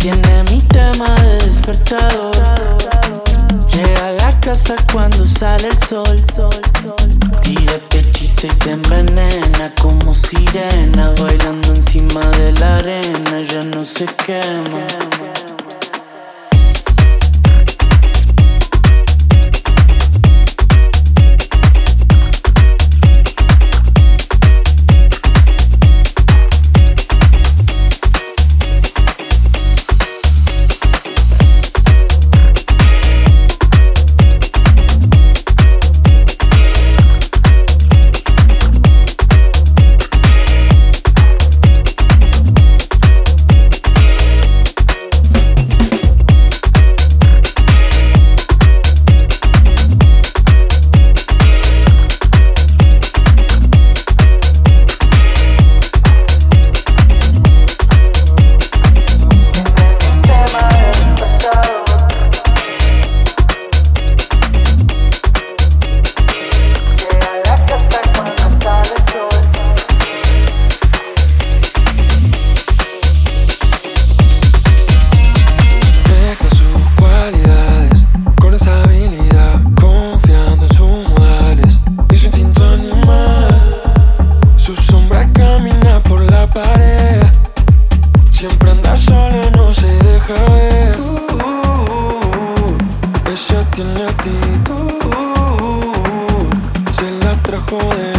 Tiene mi tema de despertador. Llega a la casa cuando sale el sol. Tira pecho y se te envenena como sirena. Bailando encima de la arena, ya no se quema. Siempre anda sola, no se deja ver. Ella tiene actitud, se la trajo de